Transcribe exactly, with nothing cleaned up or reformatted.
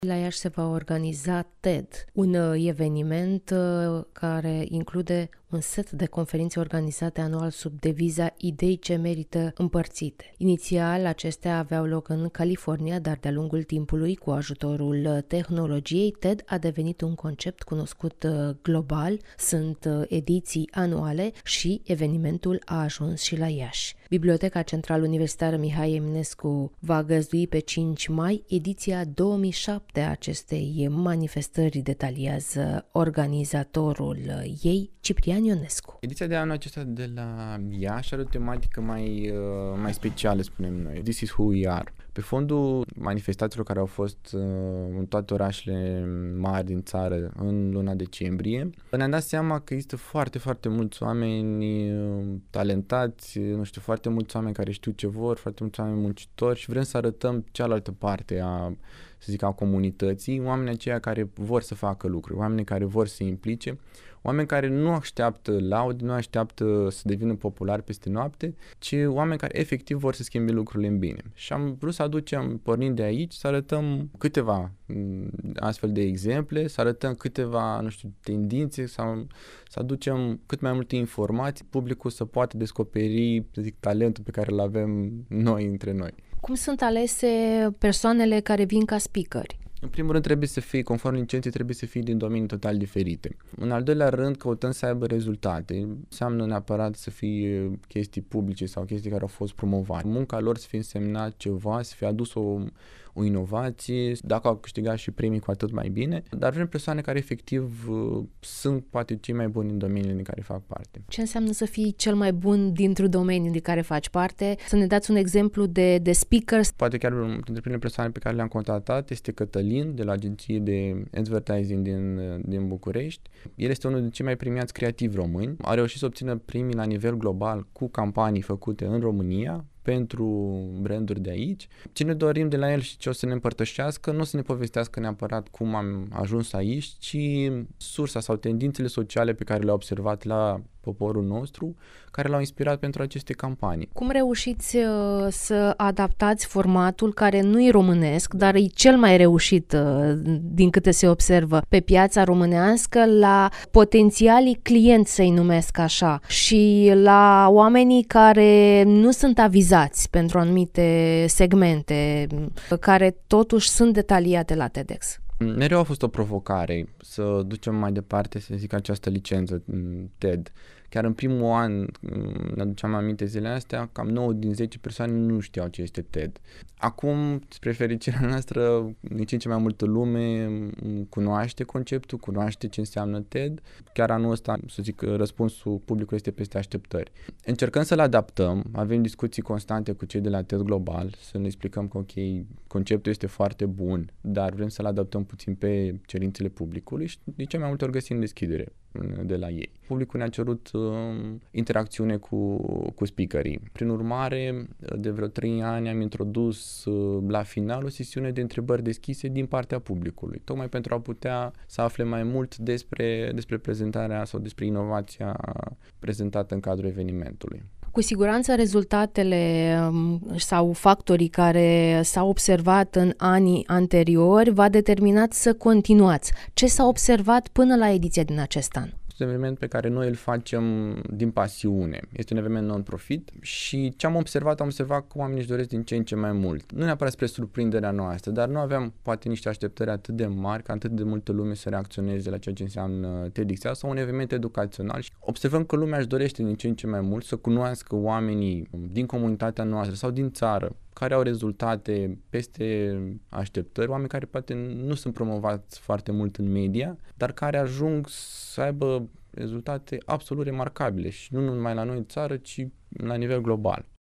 La Iași se va organiza TED, un uh, eveniment uh, care include un set de conferințe organizate anual sub deviza Idei ce merită împărțite. Inițial, acestea aveau loc în California, dar de-a lungul timpului, cu ajutorul tehnologiei, TED a devenit un concept cunoscut uh, global, sunt uh, ediții anuale și evenimentul a ajuns și la Iași. Biblioteca Centrală Universitară Mihai Eminescu va găzdui pe cinci mai ediția două mii șapte a acestei manifestări, detaliază organizatorul ei, Ciprian Ionescu. Ediția de anul acesta de la Iași are o tematică mai, mai specială, spunem noi. This is who we are. Pe fondul manifestațiilor care au fost uh, în toate orașele mari din țară în luna decembrie, ne-am dat seama că există foarte, foarte mulți oameni uh, talentați, nu știu, foarte mulți oameni care știu ce vor, foarte mulți oameni muncitori și vrem să arătăm cealaltă parte a, să zic, a comunității, oamenii aceia care vor să facă lucruri, oamenii care vor să se implice, oameni care nu așteaptă laude, nu așteaptă să devină populari peste noapte, ci oameni care efectiv vor să schimbe lucrurile în bine. Și am vrut să aducem, pornind de aici, să arătăm câteva astfel de exemple, să arătăm câteva, nu știu, tendințe, sau să aducem cât mai multe informații, publicul să poată descoperi, să zic, talentul pe care îl avem noi între noi. Cum sunt alese persoanele care vin ca speakeri? În primul rând trebuie să fie, conform licenței, trebuie să fie din domenii total diferite. În al doilea rând, căutăm să aibă rezultate. Înseamnă neapărat să fie chestii publice sau chestii care au fost promovate. Munca lor să fie însemnat ceva, să fie adus o, o inovație, dacă au câștigat și premii, cu atât mai bine, dar vrem persoane care efectiv sunt poate cei mai buni în domeniile din care fac parte. Ce înseamnă să fii cel mai bun dintr-un domeniu din care faci parte? Să ne dați un exemplu de, de speakers. Poate chiar unul dintre primele persoane pe care le-am contactat este Cătălin, de la agenție de advertising din, din București. El este unul dintre cei mai premiați creativi români. A reușit să obțină premii la nivel global cu campanii făcute în România pentru branduri de aici. Ce ne dorim de la el și ce o să ne împărtășească, nu o să ne povestească neapărat cum am ajuns aici, ci sursa sau tendințele sociale pe care le-a observat la poporul nostru, care l-au inspirat pentru aceste campanii. Cum reușiți uh, să adaptați formatul care nu e românesc, dar e cel mai reușit, uh, din câte se observă, pe piața românească, la potențialii clienți, să-i numesc așa, și la oamenii care nu sunt avizați pentru anumite segmente, care totuși sunt detaliate la TEDx? Mereu a fost o provocare să ducem mai departe, să zic, această licență TED. Chiar în primul an, ne aduceam aminte zilele astea, cam nouă din zece persoane nu știau ce este TED. Acum, spre fericirea noastră, din ce în ce mai multă lume cunoaște conceptul, cunoaște ce înseamnă TED. Chiar anul ăsta, să zic, răspunsul publicului este peste așteptări. Încercăm să-l adaptăm, avem discuții constante cu cei de la TED Global, să ne explicăm că, ok, conceptul este foarte bun, dar vrem să-l adaptăm puțin pe cerințele publicului și de ce mai multe ori găsim deschidere de la ei. Publicul ne-a cerut uh, interacțiune cu, cu speakerii. Prin urmare, de vreo trei ani am introdus uh, la final o sesiune de întrebări deschise din partea publicului, tocmai pentru a putea să afle mai mult despre, despre prezentarea sau despre inovația prezentată în cadrul evenimentului. Cu siguranță rezultatele sau factorii care s-au observat în anii anteriori v-a determinat să continuați. Ce s-a observat până la ediția din acest an? Este un eveniment pe care noi îl facem din pasiune. Este un eveniment non-profit și ce am observat, am observat că oamenii își doresc din ce în ce mai mult. Nu neapărat spre surprinderea noastră, dar nu aveam poate niște așteptări atât de mari ca atât de multă lume să reacționeze la ceea ce înseamnă TEDx sau un eveniment educațional. Și observăm că lumea își dorește din ce în ce mai mult să cunoască oamenii din comunitatea noastră sau din țară care au rezultate peste așteptări, oameni care poate nu sunt promovați foarte mult în media, dar care ajung să aibă rezultate absolut remarcabile și nu numai la noi în țară, ci la nivel global.